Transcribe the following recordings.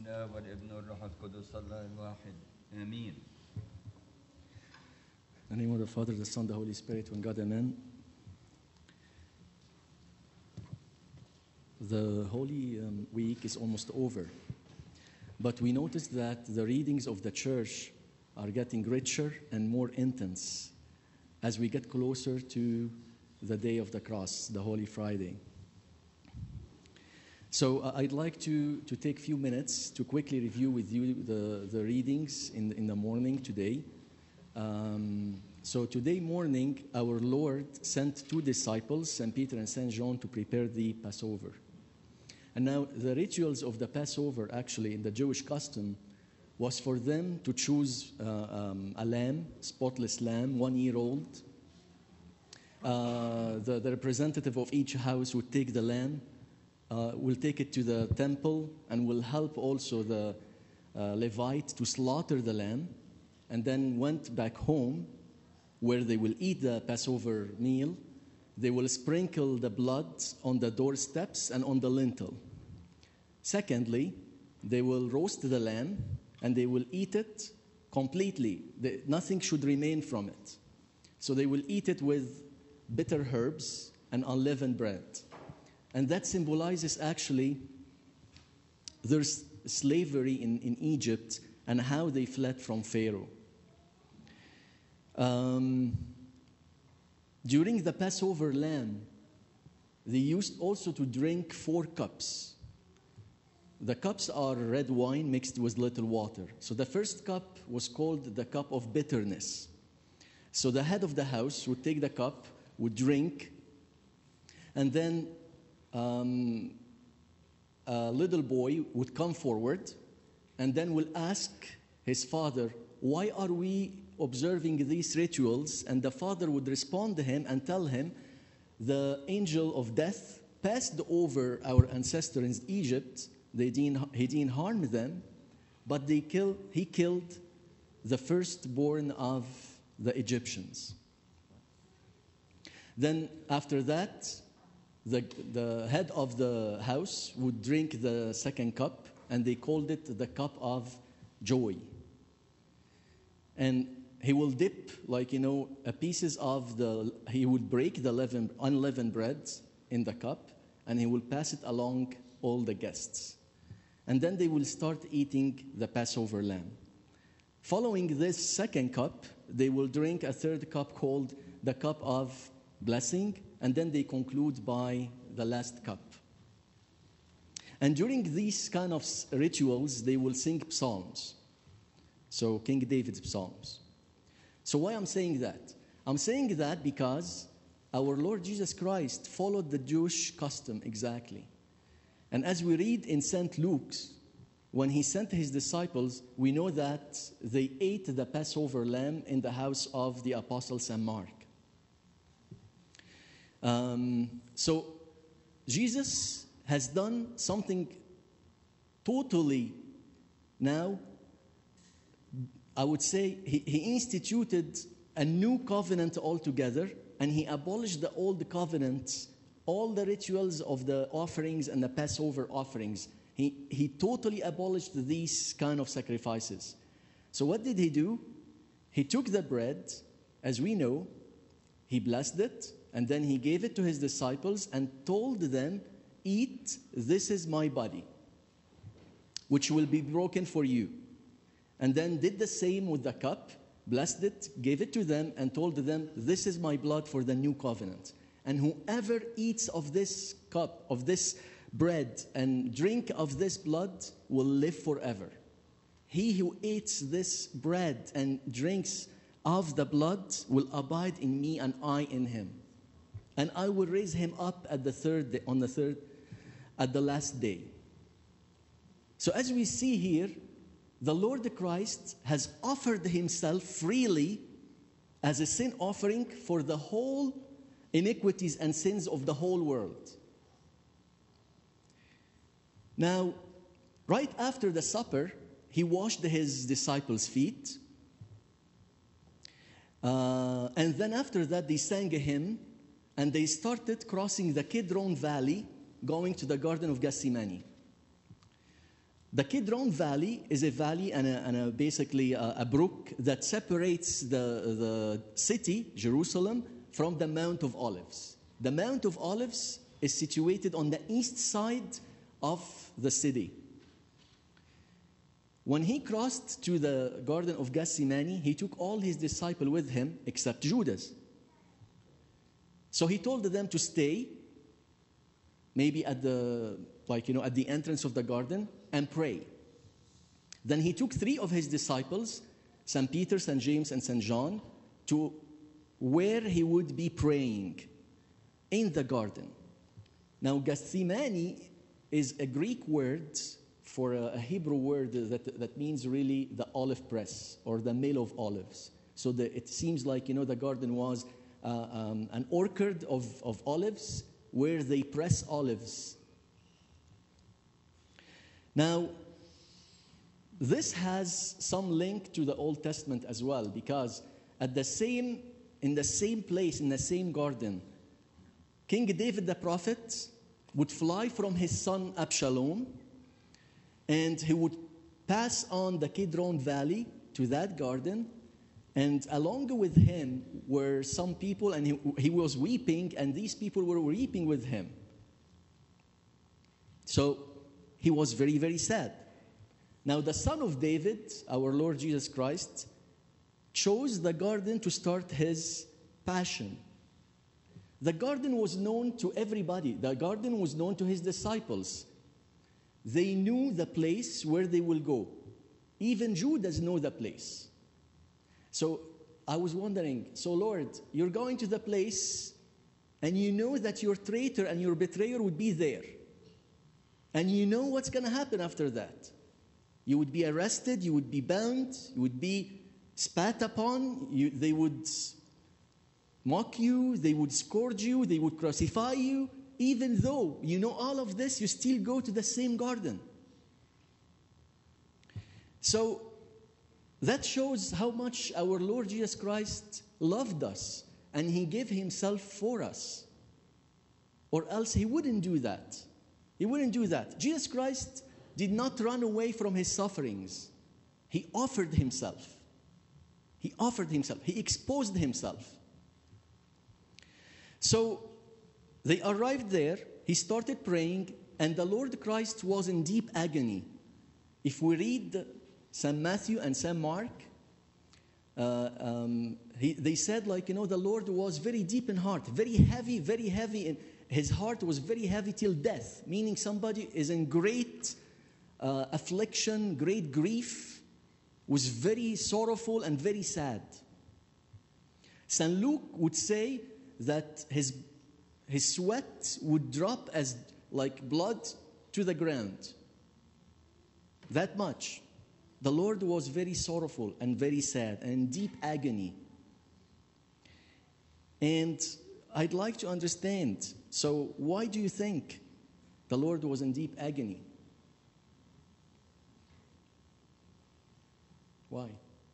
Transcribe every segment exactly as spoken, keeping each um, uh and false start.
الآب والابن والروح القدس الله الواحد آمين. In the name of the Father, the Son, the Holy Spirit, one God, Amen. The Holy um, Week is almost over, but we notice that the readings of the church are getting richer and more intense as we get closer to the day of the cross, the Holy Friday. So uh, I'd like to, to take a few minutes to quickly review with you the, the readings in the, in the morning today. Um, so today morning, our Lord sent two disciples, Saint Peter and Saint John, to prepare the Passover. And now the rituals of the Passover, actually in the Jewish custom, was for them to choose uh, um, a lamb, spotless lamb, one year old. Uh, the, the representative of each house would take the lamb, uh, will take it to the temple, and will help also the uh, Levite to slaughter the lamb, and then went back home where they will eat the Passover meal. They will sprinkle the blood on the doorsteps and on the lintel. Secondly, they will roast the lamb and they will eat it completely. The, nothing should remain from it. So they will eat it with bitter herbs and unleavened bread. And that symbolizes actually their slavery in, in Egypt and how they fled from Pharaoh. Um, during the Passover lamb, they used also to drink four cups. The cups are red wine mixed with little water. So the first cup was called the cup of bitterness. So the head of the house would take the cup, would drink, and then um, a little boy would come forward and then will ask his father, why are we observing these rituals? And the father would respond to him and tell him, the angel of death passed over our ancestors in Egypt. They didn't, he didn't harm them, but they kill, he killed the firstborn of the Egyptians. Then after that, the, the head of the house would drink the second cup, and they called it the cup of joy. And he will dip, like, you know, a pieces of the, he would break the leaven, unleavened bread in the cup, and he will pass it along all the guests. And then they will start eating the Passover lamb. Following this second cup, they will drink a third cup called the cup of blessing, and then they conclude by the last cup. And during these kind of rituals, they will sing psalms. So King David's psalms. So why I'm saying that? I'm saying that because our Lord Jesus Christ followed the Jewish custom exactly. And as we read in Saint Luke's, when he sent his disciples, we know that they ate the Passover lamb in the house of the Apostle Saint Mark. Um, so Jesus has done something totally now, I would say he, he instituted a new covenant altogether, and he abolished the old covenants, all the rituals of the offerings and the Passover offerings. He, he totally abolished these kind of sacrifices. So what did he do? He took the bread, as we know, he blessed it, and then he gave it to his disciples and told them, eat, this is my body, which will be broken for you. And then did the same with the cup, blessed it, gave it to them, and told them, this is my blood for the new covenant. And whoever eats of this cup, of this bread, and drink of this blood will live forever. He who eats this bread and drinks of the blood will abide in me and I in him. And I will raise him up at the third day, on the third, at the last day. So as we see here, the Lord Christ has offered himself freely as a sin offering for the whole iniquities and sins of the whole world. Now, right after the supper, he washed his disciples' feet. Uh, and then after that, they sang a hymn, and they started crossing the Kidron Valley, going to the Garden of Gethsemane. The Kidron Valley is a valley and, a, and a basically a, a brook that separates the, the city, Jerusalem, from the Mount of Olives. The Mount of Olives is situated on the east side of the city. When he crossed to the Garden of Gethsemane, he took all his disciples with him except Judas. So he told them to stay, maybe at the, like, you know, at the entrance of the garden and pray. Then he took three of his disciples, Saint Peter, Saint James, and Saint John, to where he would be praying, in the garden. Now, Gethsemane is a Greek word for a Hebrew word that, that means really the olive press or the mill of olives. So the, it seems like, you know, the garden was uh, um, an orchard of, of olives where they press olives. Now, this has some link to the Old Testament as well, because at the same, in the same place, in the same garden, King David the prophet would fly from his son Absalom, and he would pass on the Kidron Valley to that garden, and along with him were some people, and he, he was weeping, and these people were weeping with him. So he was very, very sad. Now the Son of David, our Lord Jesus Christ, chose the garden to start his passion. The garden was known to everybody. The garden was known to his disciples. They knew the place where they will go. Even Judas knew the place. So I was wondering, so Lord, you're going to the place and you know that your traitor and your betrayer would be there. And you know what's going to happen after that. You would be arrested, you would be bound, you would be spat upon, you, they would mock you, they would scourge you, they would crucify you. Even though you know all of this, you still go to the same garden. So that shows how much our Lord Jesus Christ loved us, and he gave himself for us. Or else he wouldn't do that. He wouldn't do that. Jesus Christ did not run away from his sufferings. He offered himself. He offered himself. He exposed himself. So they arrived there. He started praying, and the Lord Christ was in deep agony. If we read Saint Matthew and Saint Mark, uh, um, he, they said, like, you know, the Lord was very deep in heart, very heavy, very heavy. In, his heart was very heavy till death, meaning somebody is in great uh, affliction, great grief, was very sorrowful and very sad. Saint Luke would say that his, his sweat would drop as like blood to the ground. That much. The Lord was very sorrowful and very sad and in deep agony. And I'd like to understand, so why do you think the Lord was in deep agony? Why?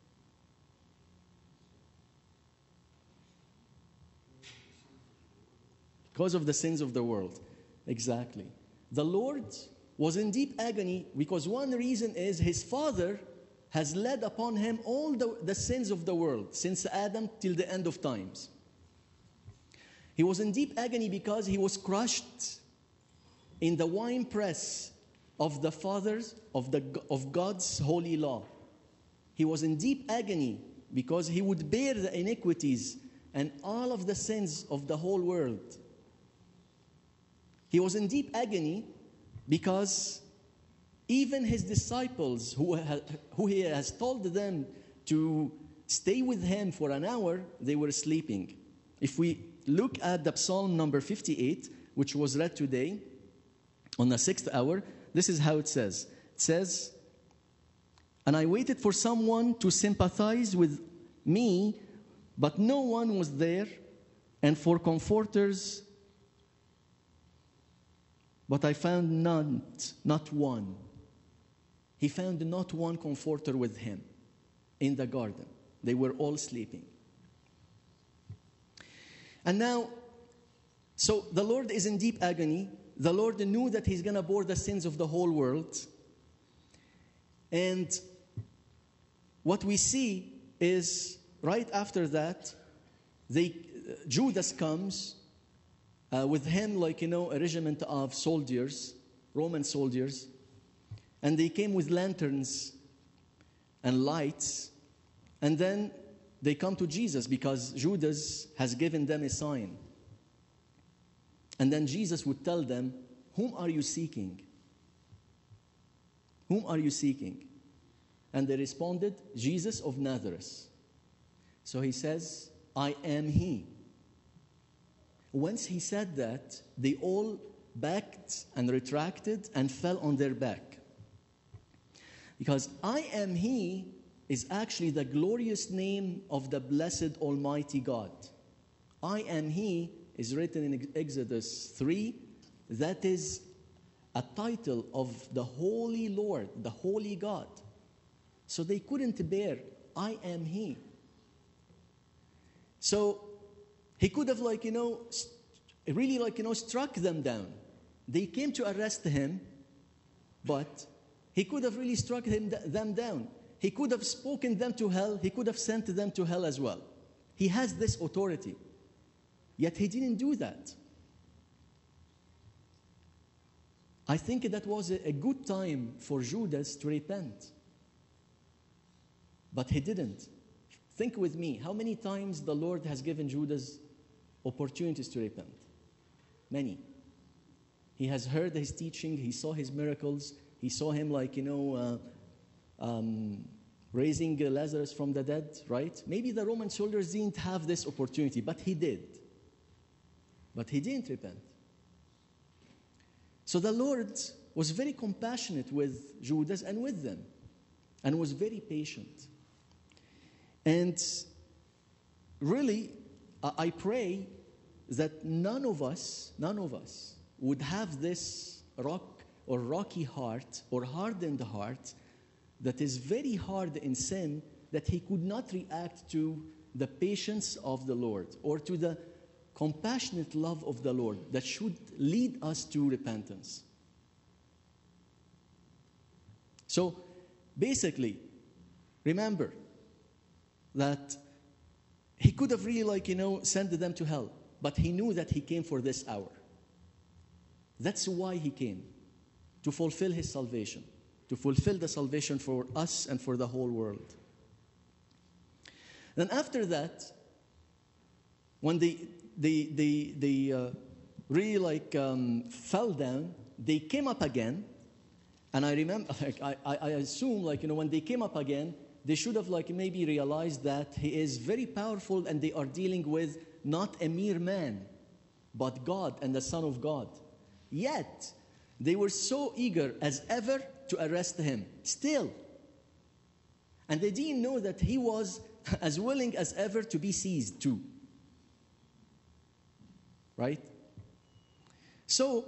Because of the sins of the world. Exactly. The Lord was in deep agony because one reason is his Father has laid upon him all the, the sins of the world since Adam till the end of times. He was in deep agony because he was crushed in the winepress of the fathers of, the, of God's holy law. He was in deep agony because he would bear the iniquities and all of the sins of the whole world. He was in deep agony because even his disciples, who, ha, who he has told them to stay with him for an hour, they were sleeping. If we look at the Psalm number fifty-eight, which was read today, on the sixth hour, this is how it says. It says, "And I waited for someone to sympathize with me, but no one was there, and for comforters, but I found none, not one." He found not one comforter with him in the garden. They were all sleeping. And now, so the Lord is in deep agony. The Lord knew that he's going to bear the sins of the whole world. And what we see is right after that, they, Judas comes uh, with him, like, you know, a regiment of soldiers, Roman soldiers, and they came with lanterns and lights, and then they come to Jesus because Judas has given them a sign. And then Jesus would tell them, whom are you seeking? Whom are you seeking? And they responded, Jesus of Nazareth. So he says, I am he. Once he said that, they all backed and retracted and fell on their back. Because I am he is actually the glorious name of the blessed Almighty God. I am he is written in Exodus three. That is a title of the Holy Lord, the Holy God. So they couldn't bear, I am he. So he could have, like, you know, really, like, you know, struck them down. They came to arrest him, but he could have really struck him, them down. He could have spoken them to hell. He could have sent them to hell as well. He has this authority. Yet he didn't do that. I think that was a good time for Judas to repent. But he didn't. Think with me, how many times the Lord has given Judas opportunities to repent? Many. He has heard his teaching, he saw his miracles, he saw him, like, you know, uh, um, raising Lazarus from the dead, right? Maybe the Roman soldiers didn't have this opportunity, but he did. But he didn't repent. So the Lord was very compassionate with Judas and with them, and was very patient. And really, I pray that none of us, none of us would have this rock or rocky heart or hardened heart that is very hard in sin, that he could not react to the patience of the Lord or to the compassionate love of the Lord that should lead us to repentance. So basically, remember that he could have really, like, you know, sent them to hell, but he knew that he came for this hour. That's why he came, to fulfill his salvation, to fulfill the salvation for us and for the whole world. Then after that, when they they they they uh, really, like, um, fell down, they came up again, and I remember, like, I I assume, like, you know, when they came up again, they should have, like, maybe realized that he is very powerful, and they are dealing with not a mere man, but God and the Son of God. Yet they were so eager as ever to arrest him, still. And they didn't know that he was as willing as ever to be seized too. Right? So,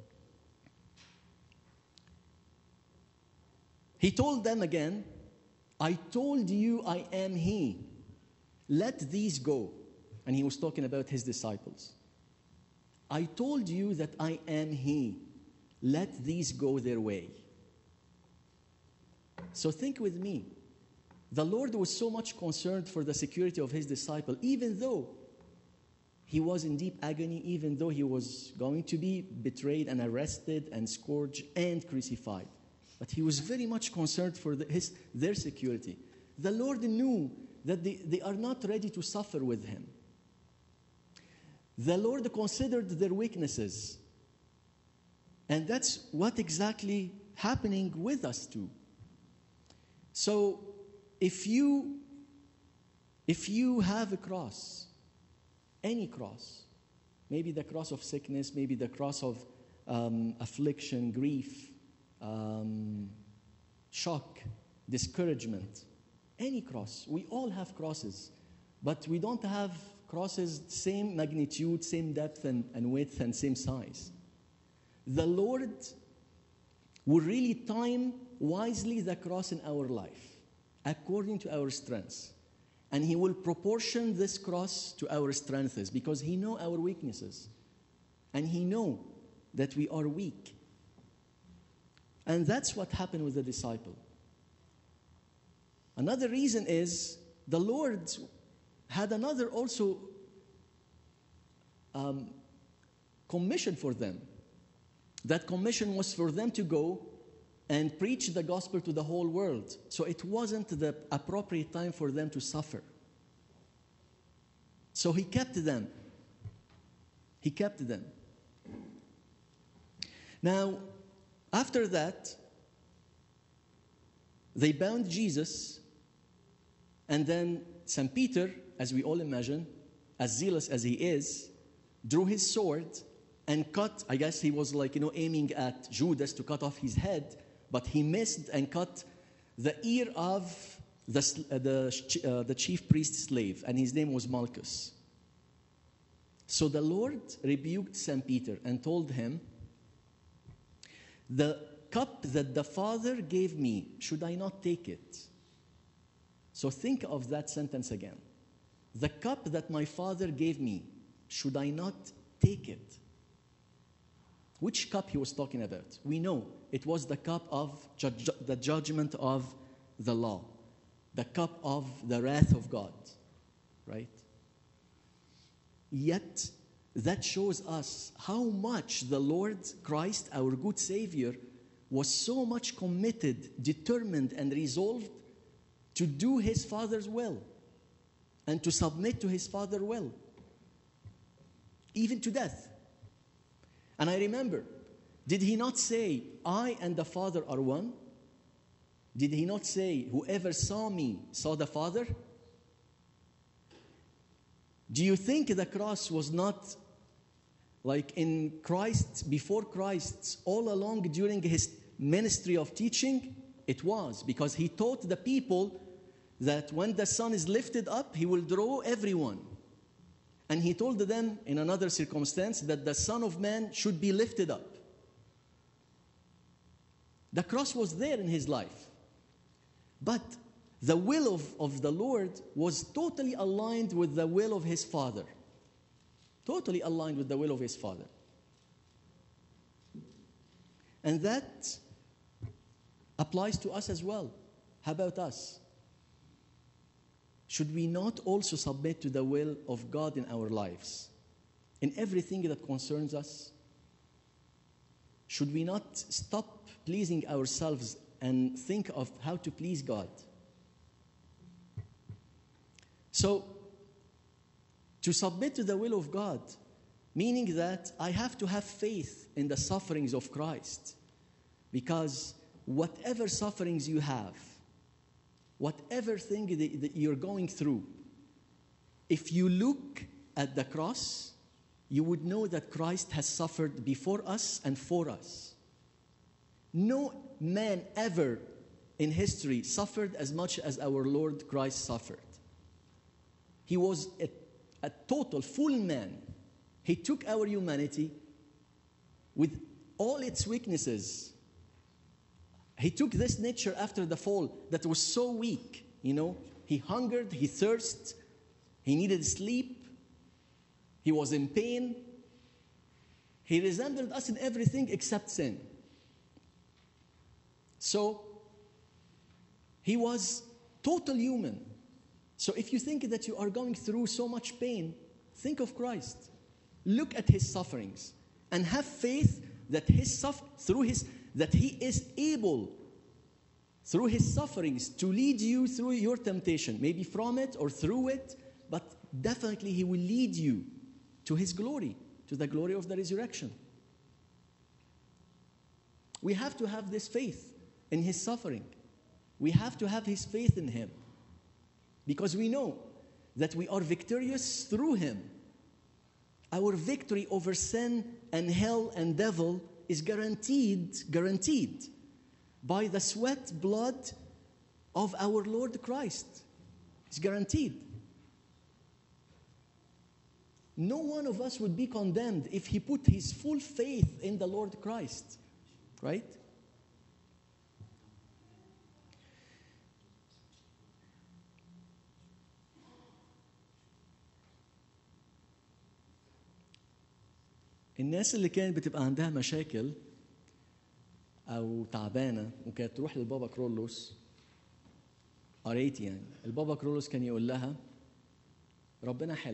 he told them again, I told you I am he. Let these go. And he was talking about his disciples. I told you that I am he. Let these go their way. So think with me. The Lord was so much concerned for the security of his disciple, even though he was in deep agony, even though he was going to be betrayed and arrested and scourged and crucified. But he was very much concerned for the, his, their security. The Lord knew that they, they are not ready to suffer with him. The Lord considered their weaknesses. And that's what exactly happening with us too. So if you, if you have a cross, any cross, maybe the cross of sickness, maybe the cross of um, affliction, grief, um, shock, discouragement, any cross. We all have crosses, but we don't have crosses same magnitude, same depth and, and width and same size. The Lord will really time wisely the cross in our life according to our strengths. And he will proportion this cross to our strengths because he knows our weaknesses. And he knows that we are weak. And that's what happened with the disciple. Another reason is the Lord had another also um, commission for them. That commission was for them to go and preach the gospel to the whole world. So it wasn't the appropriate time for them to suffer. So he kept them. He kept them. Now, after that, they bound Jesus, and then Saint Peter, as we all imagine, as zealous as he is, drew his sword and cut, I guess he was like, you know, aiming at Judas to cut off his head, but he missed and cut the ear of the, uh, the, uh, the chief priest's slave, and his name was Malchus. So the Lord rebuked Saint Peter and told him, the cup that the Father gave me, should I not take it? So think of that sentence again. The cup that my Father gave me, should I not take it? Which cup he was talking about? We know it was the cup of ju- the judgment of the law, the cup of the wrath of God, right? Yet, that shows us how much the Lord Christ, our good Savior, was so much committed, determined, and resolved to do his Father's will and to submit to his Father's will, even to death. And I remember, did he not say, I and the Father are one? Did he not say, whoever saw me saw the Father? Do you think the cross was not like in Christ, before Christ, all along during his ministry of teaching? It was, because he taught the people that when the Son is lifted up, he will draw everyone. And he told them in another circumstance that the Son of Man should be lifted up. The cross was there in his life. But the will of, of the Lord was totally aligned with the will of his Father. Totally aligned with the will of his Father. And that applies to us as well. How about us? Should we not also submit to the will of God in our lives? In everything that concerns us? Should we not stop pleasing ourselves and think of how to please God? So, to submit to the will of God, meaning that I have to have faith in the sufferings of Christ. Because whatever sufferings you have, whatever thing that you're going through, if you look at the cross, you would know that Christ has suffered before us and for us. No man ever in history suffered as much as our Lord Christ suffered. He was a, a total full man. He took our humanity with all its weaknesses. He took this nature after the fall that was so weak, you know. He hungered, he thirsted, he needed sleep, he was in pain. He resembled us in everything except sin. So, he was total human. So if you think that you are going through so much pain, think of Christ. Look at his sufferings and have faith that his suff- through his that he is able through his sufferings to lead you through your temptation, maybe from it or through it, but definitely he will lead you to his glory, to the glory of the resurrection. We have to have this faith in his suffering. We have to have his faith in him. Because we know that we are victorious through him. Our victory over sin and hell and devil is guaranteed, guaranteed by the sweat, blood of our Lord Christ. It's guaranteed. No one of us would be condemned if he put his full faith in the Lord Christ. Right? الناس اللي كانت بتبقى عندها مشاكل أو تعبانة وكانت تروح للبابا كرولوس قريت يعني البابا كرولوس كان يقول لها ربنا حلو،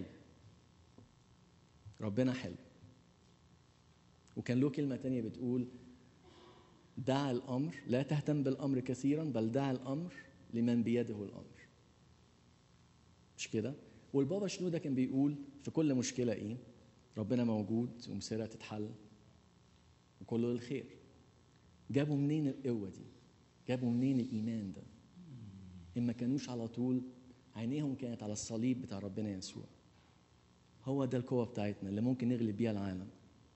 ربنا حلو. وكان له كلمة تانية بتقول دع الأمر، لا تهتم بالأمر كثيرا بل دع الأمر لمن بيده الأمر. مش كده؟ والبابا شنودة كان بيقول في كل مشكلة إيه؟ ربنا موجود ومصيرها تتحل وكله للخير. جابوا منين القوة دي؟ جابوا منين الإيمان ده؟ إما كانوش على طول عينيهم كانت على الصليب بتاع ربنا يسوع. هو ده القوة بتاعتنا اللي ممكن نغلب بيها العالم،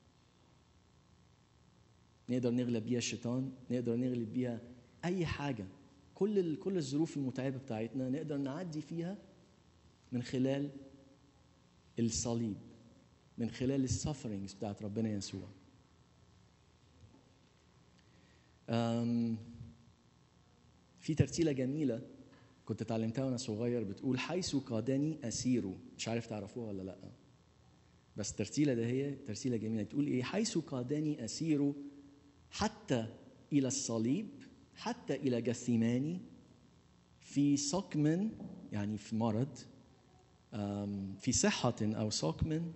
نقدر نغلب بيها الشيطان، نقدر نغلب بيها أي حاجة. كل كل الظروف المتعبة بتاعتنا نقدر نعدي فيها من خلال الصليب، من خلال السفرينجز بتاعت ربنا يسوع. في ترتيلة جميلة كنت اتعلمتها وانا صغير بتقول حيث قادني أسير. مش عارف تعرفوها ولا لا، بس الترتيلة ده هي ترتيلة جميلة تقول ايه؟ حيث قادني أسير حتى إلى الصليب، حتى إلى جثيماني، في سقم يعني في مرض، في صحة أو سقم،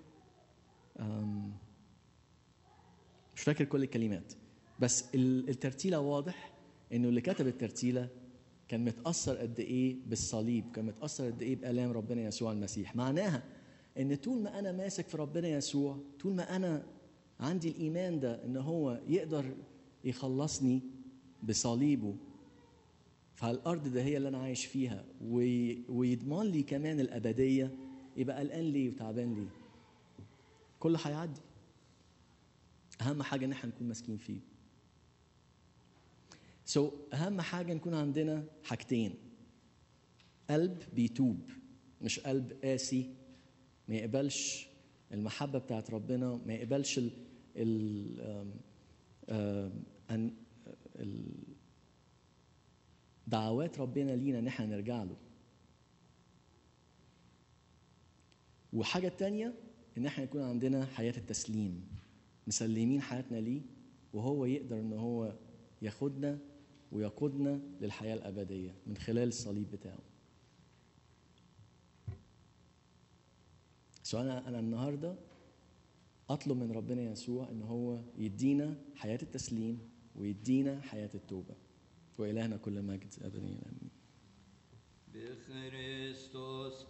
مش فاكر كل الكلمات، بس الترتيلة واضح إنه اللي كتب الترتيلة كان متأثر قد إيه بالصليب، كان متأثر قد إيه بآلام ربنا يسوع المسيح. معناها إن طول ما أنا ماسك في ربنا يسوع، طول ما أنا عندي الإيمان ده إن هو يقدر يخلصني بصليبه، فالأرض ده هي اللي أنا عايش فيها، ويضمن لي كمان الأبدية، يبقى قلقان ليه وتعبان ليه؟ كله هيعدي. أهم حاجة إن احنا نكون ماسكين فيه. سو so, أهم حاجة نكون عندنا حاجتين: قلب بيتوب، مش قلب قاسي ما يقبلش المحبة بتاعت ربنا، ما يقبلش ال ال ال ال دعوات ربنا لينا ان احنا نرجع له. وحاجة تانية ان احنا يكون عندنا حياة التسليم، مسلمين حياتنا ليه، وهو يقدر ان هو ياخدنا ويقودنا للحياة الأبدية من خلال الصليب بتاعه. سو أنا أنا النهاردة أطلب من ربنا يسوع إن هو يدينا حياة التسليم ويدينا حياة التوبة. وإلهنا كل مجد أبديا آمين. بخريستوس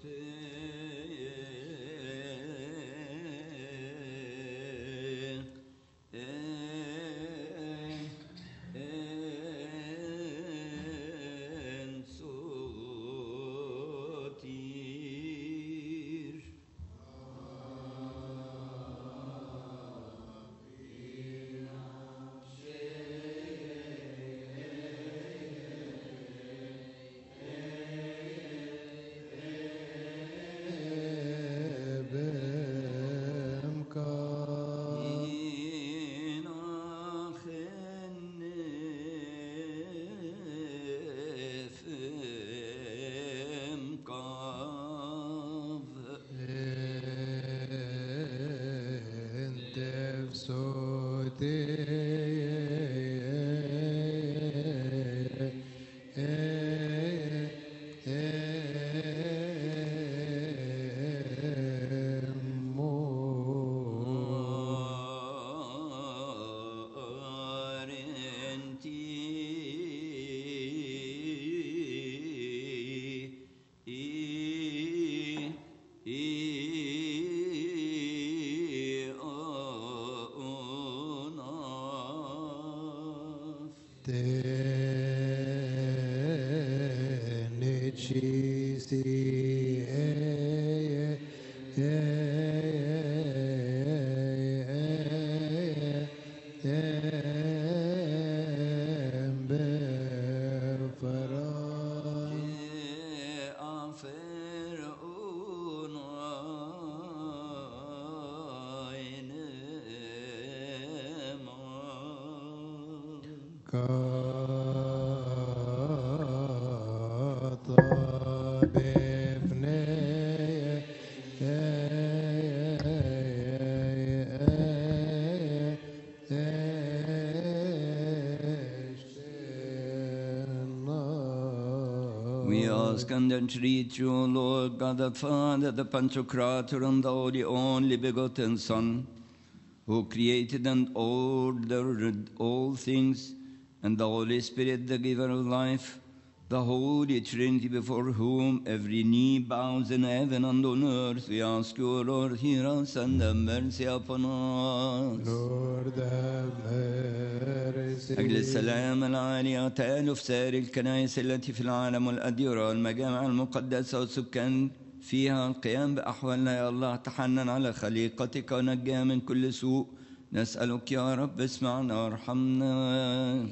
We ask and entreat you, O Lord, God the Father, the Pantocrator and the Holy Only Begotten Son, who created and ordered all things, and the Holy Spirit, the giver of life, the Holy Trinity, before whom every knee bows in heaven and on earth. We ask you, O Lord, hear us and have mercy upon us. Lord have mercy. أجل السلام العالي تألف سائر الكنائس التي في العالم والأديرة والمجامع المقدسة والسكان فيها القيام بأحوالنا. يا الله تحنن على خليقتك ونجها من كل سوء. نسألك يا رب اسمعنا وارحمنا.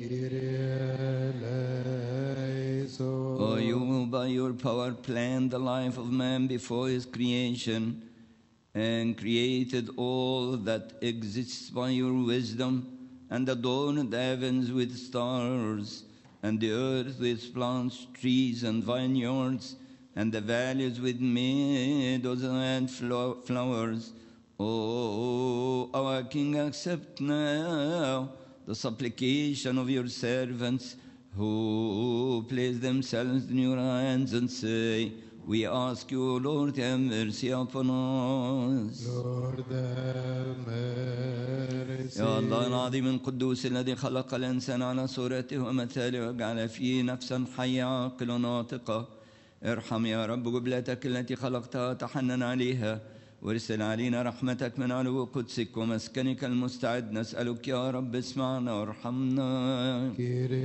Oh, you by your power planned the life of man before his creation and created all that exists by your wisdom, and adorned the heavens with stars, and the earth with plants, trees, and vineyards, and the valleys with meadows and flowers. O our King, accept now the supplication of your servants who place themselves in your hands and say, we ask you, Lord, have mercy upon us. Lord have mercy. يا الله العظيم القدوس الذي خلق الإنسان على صورته ومثاله وجعل فيه نفسا حية عاقلة ناطقة، ارحم يا رب جبلتك التي خلقتها، تحنن عليها وارسل علينا رحمتك من علو قدسك ومسكنك المستعد. نسألك يا رب اسمعنا وارحمنا.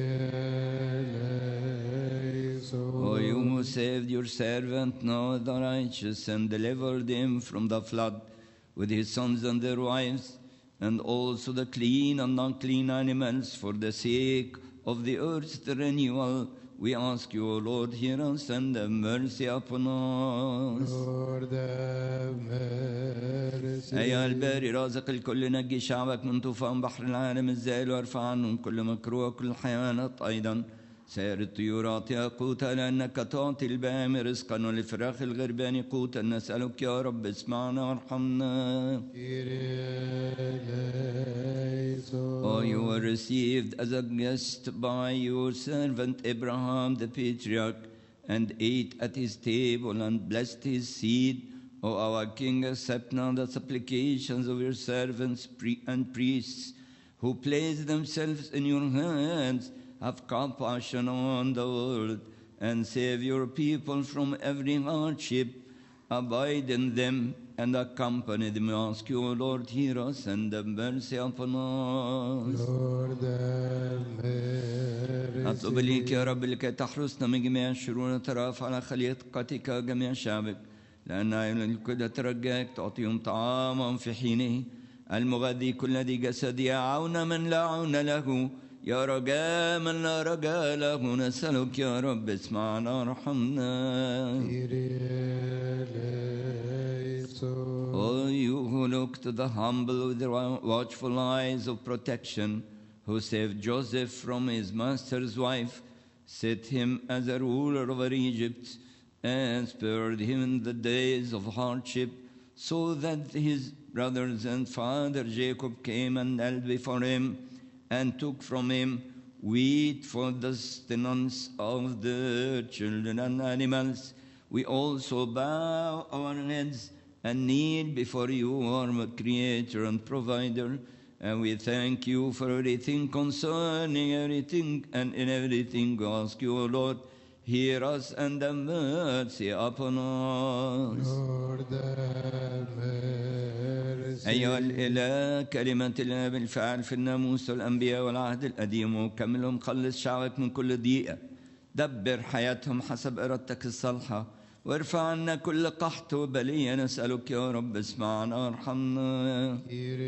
O you who saved your servant Noah the righteous and delivered him from the flood with his sons and their wives, and also the clean and unclean animals, for the sake of the earth's renewal, we ask you, O Lord, hear us and have mercy upon us. Lord have mercy. أيها الباري رازق الكل، نجي شعبك من طوفان بحر العالم الزائل، وارفع عنهم كل مكروه وكل الحيوانات أيضا. سائر الطيور أعطيها قوتا، لأنك تعطي البهائم رزقا وللفراخ الغربان قوتا. نسألك يا رب اسمعنا وارحمنا. Oh, you were received as a guest by your servant Abraham the patriarch, and ate at his table and blessed his seed. O our King, accept now the supplications of your servants and priests who place themselves in your hands. Have compassion on the world and save your people from every hardship. Abide in them and accompany them. We ask you, O Lord, hear us and have mercy upon us. Lord have mercy. أطلب إليك يا رب لكي تحرسنا من جميع الشرور وترافع على خليقتك جميع شعبك، لأن الكل ترجاك تعطيهم طعاما في حينه، المغذي كل ذي جسد، يعون من لا عون له، يا رجاء من لا رجاء له. نسألك يا رب اسمعنا وارحمنا. O you who look to the humble with the watchful eyes of protection, who saved Joseph from his master's wife, set him as a ruler over Egypt, and spared him in the days of hardship, so that his brothers and father Jacob came and knelt before him, and took from him wheat for the sustenance of the children and animals. We also bow our heads and kneel before you, our Creator and Provider, and we thank you for everything concerning everything and in everything. We ask you, O Lord, hear us and have mercy upon us. Lord have mercy. أيها الإله، كلمة الله بالفعل في الناموس والأنبياء والعهد القديم، وكملهم، خلص شعبك من كل ضيقة، دبر حياتهم حسب إرادتك الصالحة، وارفع عنا كل قحط وبلية. نسألك يا رب اسمعنا وارحمنا.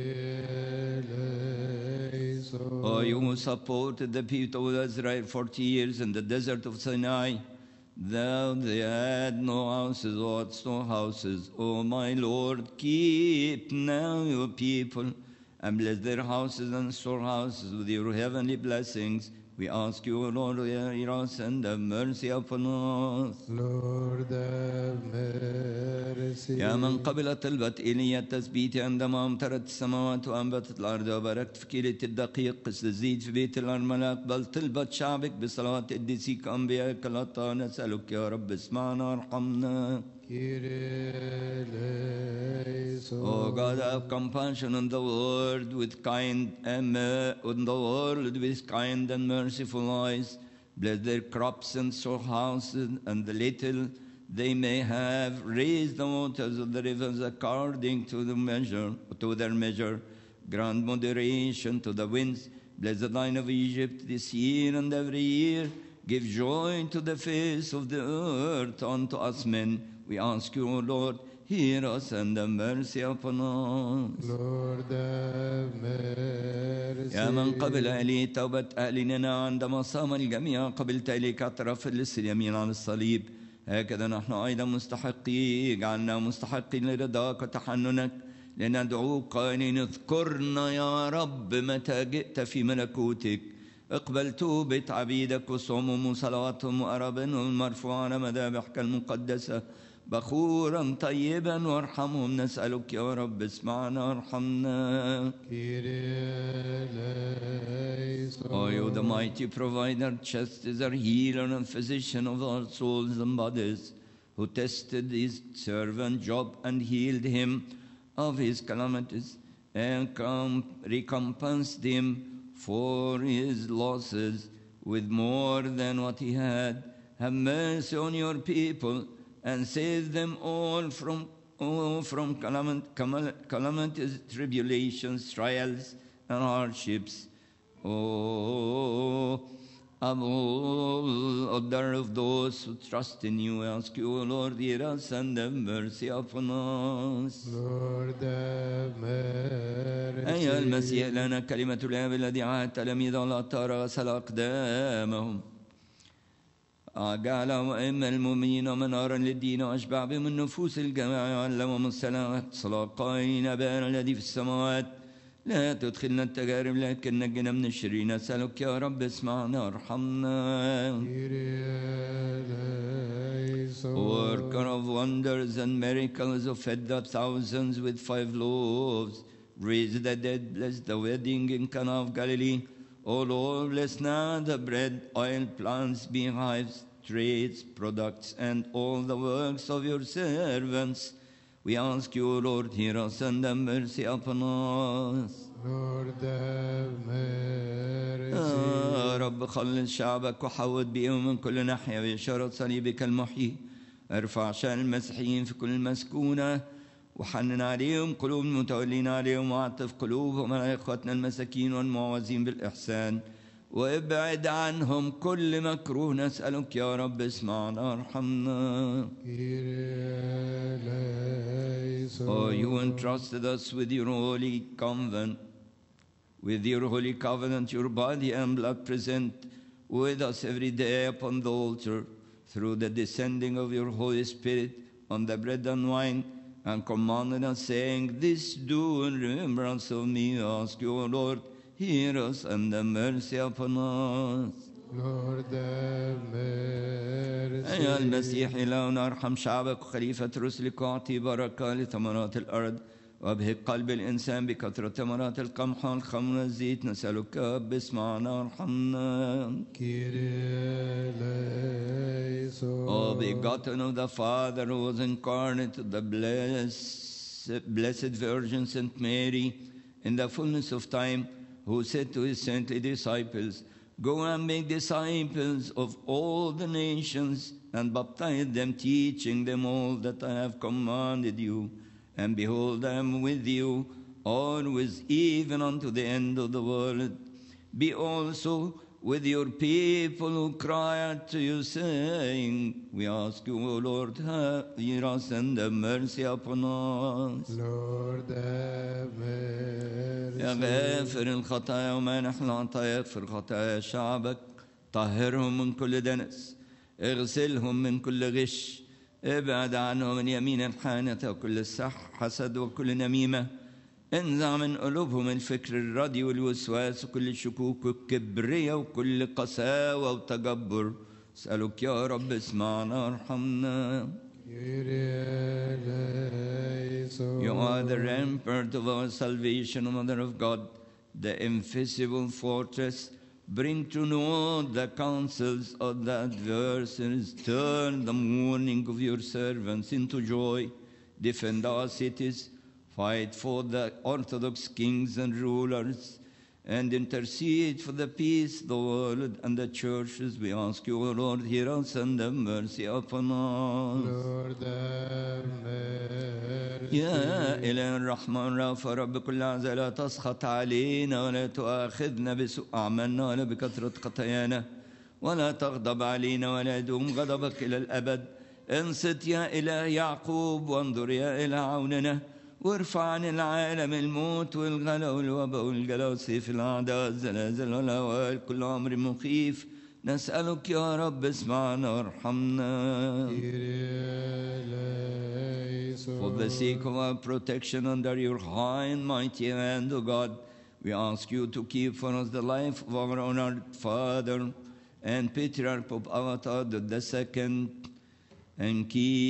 Oh, you who supported the people of Israel forty years in the desert of Sinai, though they had no houses or storehouses. O my Lord, keep now your people and bless their houses and storehouses with your heavenly blessings. We ask you, O Lord, hear us and have mercy upon us. Lord have mercy. يا من قبل طلبة إيليا التثبيت عندما أمطرت السماوات وأنبتت الأرض وباركت في كيلة الدقيق قس الزيت في بيت الأرملة اقبل طلبة شعبك بصلاة قديسيك أنبيائك الأطهار نسألك يا رب اسمعنا وارحمنا. O God, have compassion on the world with kind and mer- on the world with kind and merciful eyes. Bless their crops and storehouses, and the little they may have. Raise the waters of the rivers according to the measure, to their measure. Grant moderation to the winds. Bless the line of Egypt this year and every year. Give joy to the face of the earth unto us men. We ask you, O Lord, hear us and have mercy upon us. Lord have mercy. يا من قبل إلي توبة أهلنا عندما صام الجميع قبلت إليك اعتراف اللص اليمين على الصليب. هكذا نحن أيضا مستحقين اجعلنا مستحقين لرضاك وتحننك لندعوك قائلين اذكرنا يا رب متى جئت في ملكوتك. اقبل توبة عبيدك وصومهم وصلواتهم وأرابنهم المرفوعة على مذابحك المقدسة بخورا طيبا وارحمهم. نسألك يا رب اسمعنا وارحمنا. O you, the mighty provider, chastiser, healer and physician of our souls and bodies, who tested his servant Job and healed him of his calamities and recompensed him for his losses with more than what he had. Have mercy on your people and save them all from all from calamities, tribulations, trials, and hardships. Oh, of all other of those who trust in you, I ask you, O Lord, hear us and have mercy upon us. Lord have mercy. أيها المسيح لنا كلمة الآب الذي عهد تلاميذ الأطهار غسل أقدامهم جعلهم أئمة المؤمنين ومنارا للدين وأشبع بهم النفوس الجماعة وعلمهم السلامة صلاة قائلين أبانا الذي في السماوات لا تدخلنا التجارب لكن نجنا من الشرير. نسألك يا رب اسمعنا وارحمنا. Worker of wonders and miracles, who fed the thousands with five loaves, raised the dead, blessed the wedding in Cana of Galilee. O Lord, bless now the bread, oil, plants, beehives, trades, products, and all the works of your servants. We ask you, O Lord, hear us and have mercy upon us. Lord have mercy. يا رب خلص شعبك وحوط بهم من كل ناحية بإشارة صليبك المحيي. ارفع شأن المسيحيين في كل مسكونة وحنن عليهم قلوب المتولين عليهم وعطف قلوبهم على إخوتنا المساكين والمعوزين بالإحسان وابعد عنهم كل مكروه. نسألك يا رب اسمعنا وارحمنا. Oh, you entrusted us with your holy convent, with your holy covenant, your body and blood present with us every day upon the altar through the descending of your Holy Spirit on the bread and wine, and commanded us, saying, this do in remembrance of me. I ask you, O Lord, hear us and have mercy upon us. Lord have mercy. أيها المسيح إلهنا ارحم شعبك وخليفة رسلك واعطي بركة لثمرات الأرض وابهج قلب الإنسان بكثرة ثمرات القمح والخمر والزيت. نسألك رب اسمعنا وارحمنا. O begotten of the Father who was incarnate, the blessed, blessed Virgin Saint Mary, in the fullness of time, who said to his saintly disciples, go and make disciples of all the nations and baptize them, teaching them all that I have commanded you. And behold, I am with you always, even unto the end of the world. Be also with your people who cry out to you, saying, we ask you, O Lord, hear us and have mercy upon us. Lord have mercy. يا غافر الخطايا ومانح العطايا اغفر خطايا شعبك طهرهم من كل دنس اغسلهم من كل غش ابعد عنهم من يمين الحانة وكل السح حسد وكل نميمة انزع من قلوبهم الفكر الردي والوسواس وكل الشكوك والكبرية وكل قساوة وتجبر. اسألك يا رب اسمعنا وارحمنا. You are the rampart of our salvation, O Mother of God, the invisible fortress. Bring to naught the counsels of the adversaries. Turn the mourning of your servants into joy. Defend our cities. Fight for the Orthodox kings and rulers. And intercede for the peace, the world, and the churches. We ask you, O Lord, hear us and have mercy upon us. Lord, have mercy. يا إله الرحمن الرافع رب كل عزة، لا تسخط علينا ولا تؤاخذنا بسوء أعمالنا ولا بكثرة خطايانا، ولا تغضب علينا ولا يدوم غضبك إلى الأبد. انصت يا إله يعقوب وانظر يا إله عوننا، وارفع عن العالم الموت والغلا والوباء والجلا وسيف الأعداء الزلازل والهوال كل أمر مخيف. نسألك يا رب اسمعنا وارحمنا. For the sake of our protection under your high and mighty hand, O God, we ask you to keep for us the life of our honored Father and Patriarch of Avatar the Second, and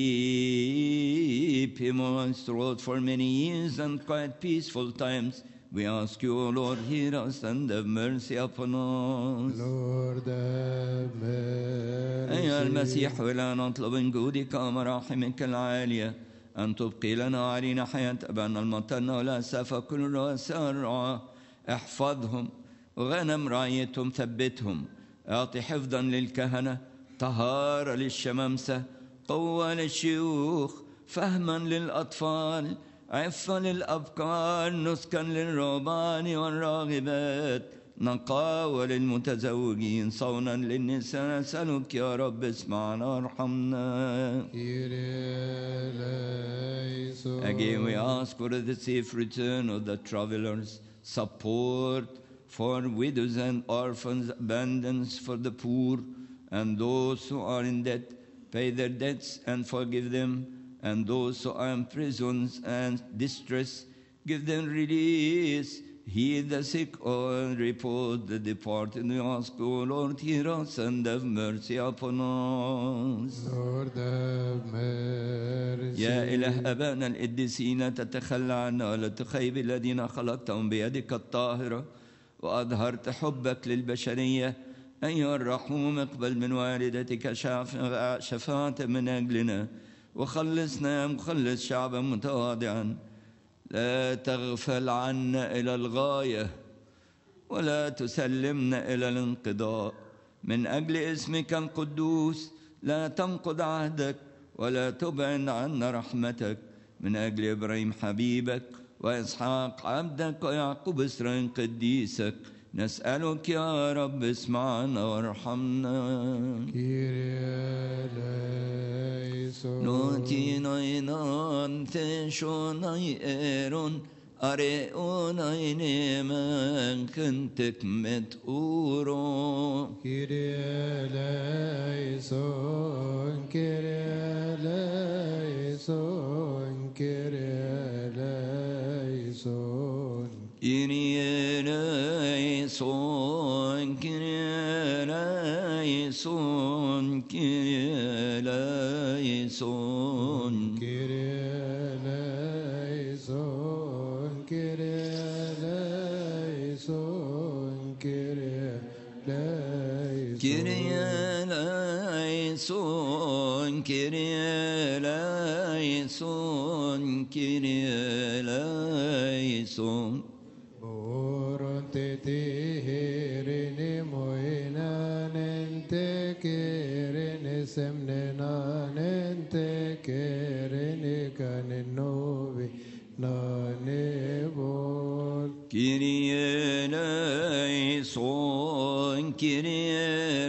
keep him on his throat for many years and quite peaceful times. We ask you, O Lord, hear us and have mercy upon us. Lord, have mercy. أيها المسيح، ولا نطلب من جودك ومراحمك العالية أن تبقي لنا علينا حياة أبانا المطنة ولا سافة كل رؤساء الرعاة. احفظهم وغنم رعيتهم، ثبتهم، أعطي حفظا للكهنة، طهارة للشمامسة، قوة للشيوخ، فهما للأطفال، عفة للأبكار، نسكا للرهبان والراغبات، نقاوة للمتزوجين، صونا للنساء. نسألك يا رب اسمعنا وارحمنا. Again we ask for the safe return of the travelers, support for widows and orphans, abundance for the poor, and those who are in debt, pay their debts and forgive them, and those who are in prisons and distress, give them release. Heal the sick or repose the departed. We ask, O Lord, hear us and have mercy upon us. Lord, have mercy. يا إله أبانا القديسين، تتخلى عنا ولا تخيب الذين خلقتهم بيدك الطاهرة وأظهرت حبك للبشرية. أيها الرحوم، اقبل من والدتك شفاعة من أجلنا، وخلصنا يا مخلص شعبا متواضعا. لا تغفل عنا إلى الغاية ولا تسلمنا إلى الانقضاء. من أجل اسمك القدوس لا تنقض عهدك ولا تبعد عنا رحمتك. من أجل إبراهيم حبيبك وإسحاق عبدك ويعقوب إسرائيل قديسك، نسألك يا رب اسمعنا وارحمنا. نوتي نان تشوناي إيرون أريوناي نيمان كنتك متورو. Kyrie eleison, Kyrie eleison, Kyrie eleison. Kyrie eleison, Kyrie eleison, Kyrie eleison. Kyrie eleison, Kyrie eleison, Kyrie eleison. Kyrie eleison, Kyrie eleison, Kyrie eleison. Oronte tihirini moinanente kirini semnenanente kirini kaninovi nanebol. Kyrie eleison, Kyrie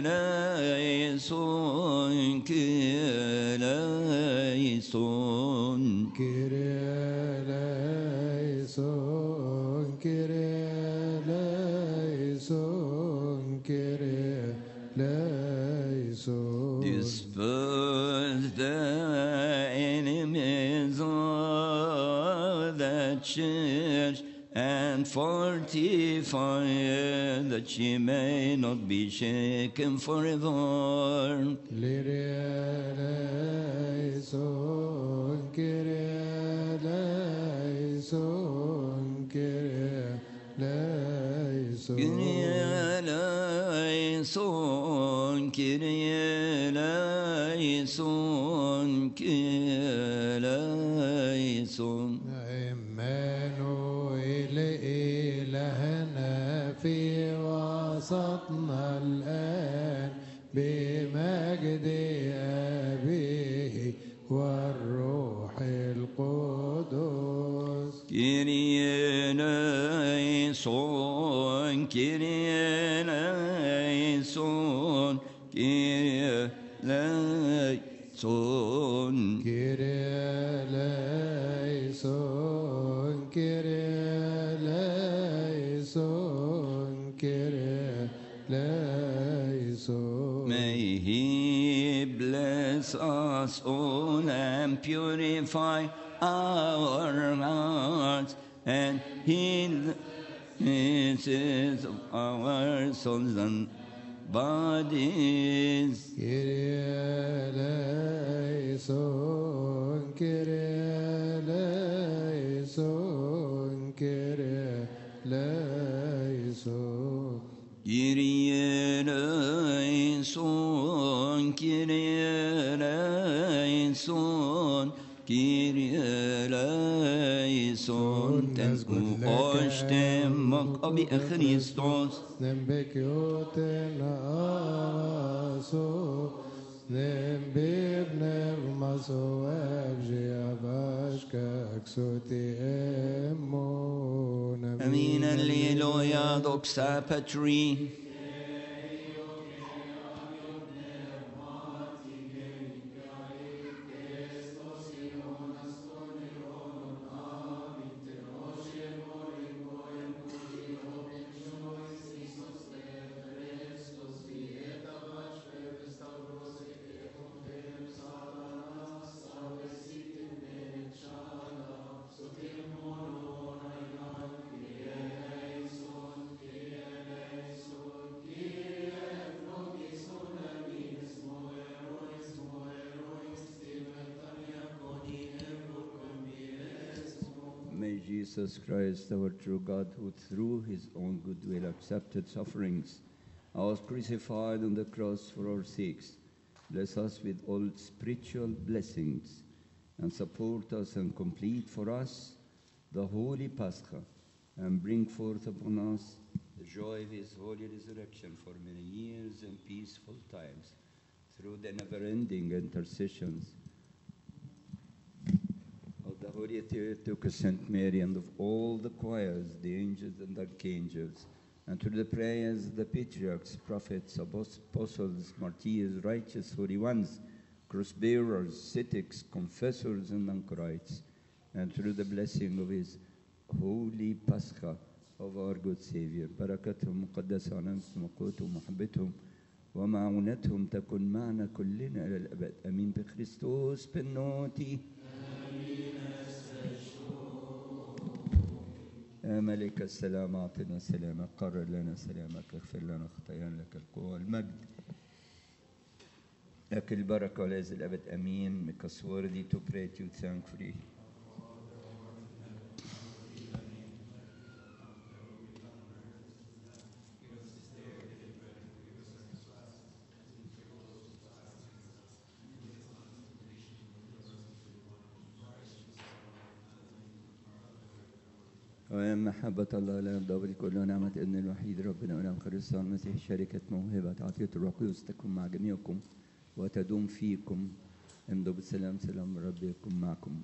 eleison, Kyrie eleison. Kyrie eleison, Kyrie eleison, Kyrie eleison. Disperse the enemies of the church and fortify it, that she may not be shaken forever. Kyrie eleison, Kyrie eleison, Kyrie eleison. Kyrie eleison, Kyrie eleison, Kyrie eleison. عمانوئيل إلهنا في وسطنا الآن بمجد أبيه والروح القدس. Kyrie eleison, Kyrie eleison, Kyrie eleison. Kyrie eleison, Kyrie eleison, Kyrie eleison. May He bless us all and purify our hearts and heal the diseases of our souls and bodies. Kyrie eleison, Kyrie eleison, Kyrie eleison. Kyrie eleison, Kyrie eleison, Kyrie eleison. تنسكو أشتمك أبي خريستوس. Nembekjotena aso, nembibnermaso evjiavashka ksoti emon. Amin alleluia doxa patri. May Jesus Christ, our true God, who through his own goodwill accepted sufferings, and was crucified on the cross for our sakes, bless us with all spiritual blessings, and support us and complete for us the holy Pascha, and bring forth upon us the joy of his holy resurrection for many years and peaceful times, through the never-ending intercessions of the Holy Theotokos, Saint Mary, and of all the choirs, the angels and archangels, and through the prayers of the patriarchs, prophets, apostles, martyrs, righteous, holy ones, cross-bearers, ascetics, confessors, and anchorites, and through the blessing of his holy Pascha of our good Savior. بركتهم مقدسة على قوتهم ومحبتهم ومعونتهم تكن معنا كلنا إلى الأبد. أمين بخريستوس بنوتي. يا ملك السلام أعطنا سلامك، قرر لنا سلامك، اغفر لنا خطايانا، لك القوة والمجد، لك البركة ولازم الأبد. أمين. Make us worthy to pray to you thankfully. ويا محبة الله لا يبدأ كل نعمة إن الوحيد ربنا ونعم خريصة المسيح شركة موهبة عطية الروح القدس تكون مع جميعكم وتدوم فيكم. امضوا بالسلام، سلام ربي يكون معكم.